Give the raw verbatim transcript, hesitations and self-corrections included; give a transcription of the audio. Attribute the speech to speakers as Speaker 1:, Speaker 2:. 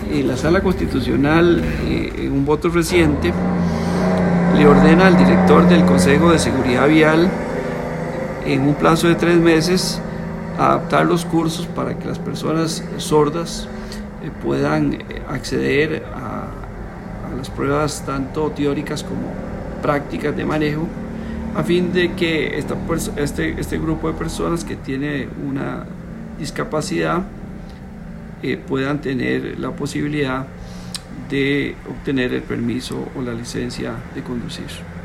Speaker 1: eh, la Sala Constitucional, eh, en un voto reciente, le ordena al director del Consejo de Seguridad Vial, en un plazo de tres meses, adaptar los cursos para que las personas sordas eh, puedan acceder a, a las pruebas tanto teóricas como prácticas de manejo, a fin de que esta, este, este grupo de personas que tiene una discapacidad eh, puedan tener la posibilidad de obtener el permiso o la licencia de conducir.